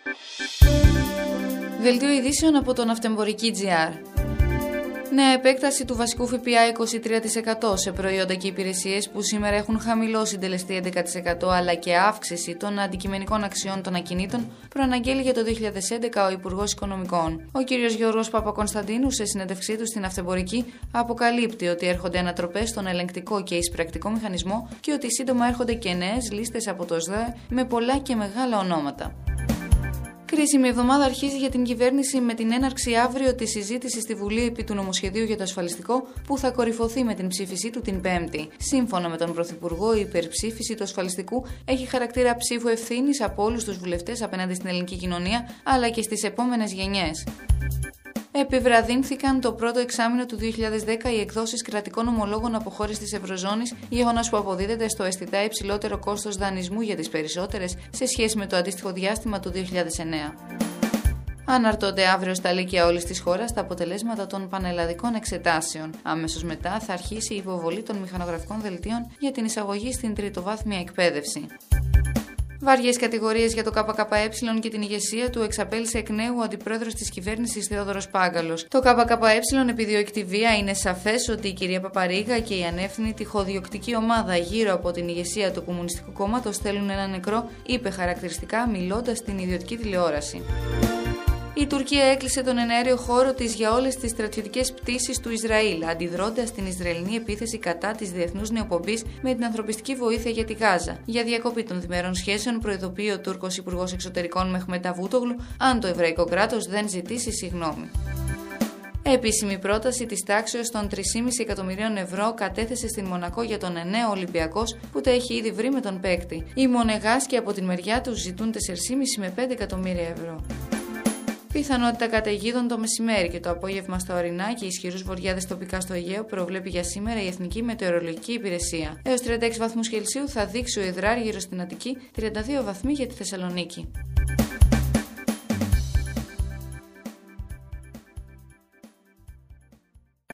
Δελτίο ειδήσεων από το Ναυτεμπορική.gr. Νέα επέκταση του βασικού ΦΠΑ 23% σε προϊόντα και υπηρεσίες που σήμερα έχουν χαμηλό συντελεστή 11%, αλλά και αύξηση των αντικειμενικών αξιών των ακινήτων, προαναγγέλει για το 2011 ο Υπουργός Οικονομικών. Ο κ. Γιώργος Παπακωνσταντίνου, σε συνέντευξή του στην Ναυτεμπορική, αποκαλύπτει ότι έρχονται ανατροπές στον ελεγκτικό και εισπρακτικό μηχανισμό και ότι σύντομα έρχονται και νέες λίστες από το ΣΔΕ με πολλά και μεγάλα ονόματα. Κρίσιμη εβδομάδα αρχίζει για την κυβέρνηση με την έναρξη αύριο της συζήτησης στη Βουλή επί του νομοσχεδίου για το ασφαλιστικό, που θα κορυφωθεί με την ψήφισή του την Πέμπτη. Σύμφωνα με τον Πρωθυπουργό, η υπερψήφιση του ασφαλιστικού έχει χαρακτήρα ψήφου ευθύνης από όλους τους βουλευτές απέναντι στην ελληνική κοινωνία, αλλά και στις επόμενες γενιές. Επιβραδύνθηκαν το πρώτο εξάμηνο του 2010 οι εκδόσεις κρατικών ομολόγων από χώρες της Ευρωζώνης, γεγονός που αποδίδεται στο αισθητά υψηλότερο κόστος δανεισμού για τις περισσότερες σε σχέση με το αντίστοιχο διάστημα του 2009. Αναρτώνται αύριο στα λύκεια όλης της χώρας τα αποτελέσματα των πανελλαδικών εξετάσεων. Αμέσως μετά θα αρχίσει η υποβολή των μηχανογραφικών δελτίων για την εισαγωγή στην τριτοβάθμια εκπαίδευση. Βαριές κατηγορίες για το ΚΚΕ και την ηγεσία του εξαπέλυσε εκ νέου ο αντιπρόεδρος της κυβέρνησης Θεόδωρος Πάγκαλος. Το ΚΚΕ επιδιώκει βία. Είναι σαφές ότι η κυρία Παπαρίγα και η ανεύθυνη τυχοδιοκτική ομάδα γύρω από την ηγεσία του Κομμουνιστικού Κόμματος θέλουν ένα νεκρό, είπε χαρακτηριστικά μιλώντας στην ιδιωτική τηλεόραση. Η Τουρκία έκλεισε τον εναέριο χώρο της για όλες τις στρατιωτικές πτήσεις του Ισραήλ, αντιδρώντας την Ισραηλινή επίθεση κατά της διεθνούς νεοπομπής με την ανθρωπιστική βοήθεια για τη Γάζα. Για διακοπή των διμερών σχέσεων προειδοποιεί ο Τούρκος Υπουργός Εξωτερικών Μεχμετ Αβούτογλου αν το εβραϊκό κράτος δεν ζητήσει συγγνώμη. Επίσημη πρόταση της τάξεως των 3,5 εκατομμυρίων ευρώ κατέθεσε στην Μονακό για τον νέο Ολυμπιακός, που τα έχει ήδη βρει με τον παίκτη. Οι Μονεγάσκοι από την μεριά τους ζητούν 4,5 με 5 εκατομμύρια ευρώ. Πιθανότητα καταιγίδων το μεσημέρι και το απόγευμα στα ορεινά και ισχυρούς βοριάδες τοπικά στο Αιγαίο προβλέπει για σήμερα η Εθνική Μετεωρολογική Υπηρεσία. Έως 36 βαθμούς Κελσίου θα δείξει ο Ιδράρ γύρω στην Αττική, 32 βαθμοί για τη Θεσσαλονίκη.